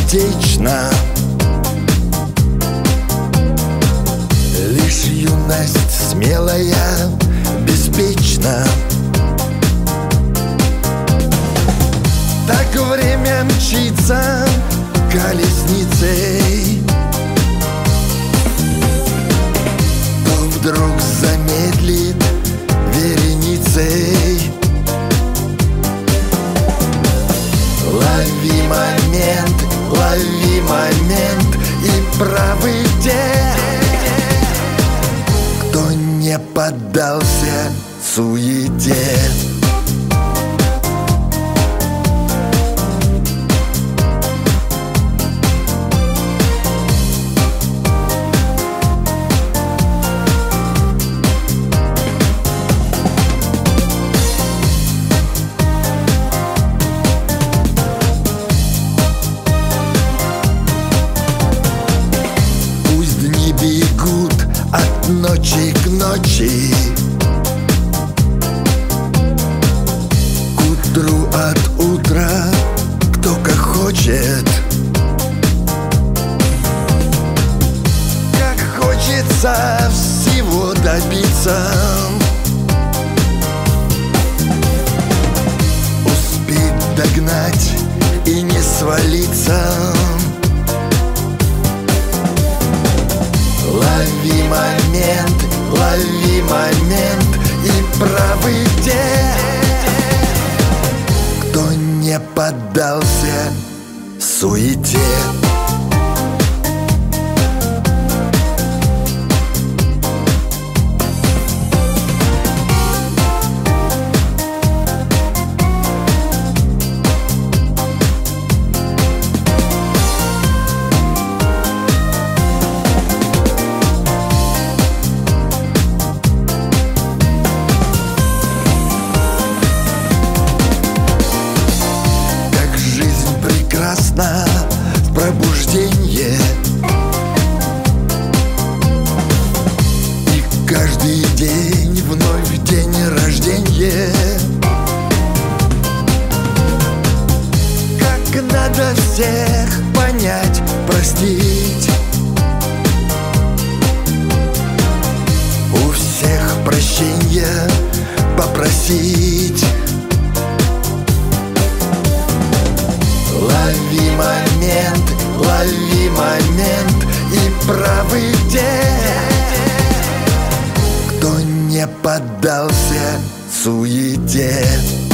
бессердечна. Лишь юность смелая, беспечна. Так время мчится колесницей, то вдруг замедлит вереницей. Лови момент и правый день, кто не поддался суете. Бегут от ночи к ночи, к утру от утра, кто как хочет. Как хочется всего добиться, успеть догнать и не свалиться. Лови момент и правый день, кто не поддался суете. Пробуждение, и каждый день вновь день рождения. Как надо всех понять, простить, у всех прощения попросить. Лови момент и правый день, кто не поддался суете.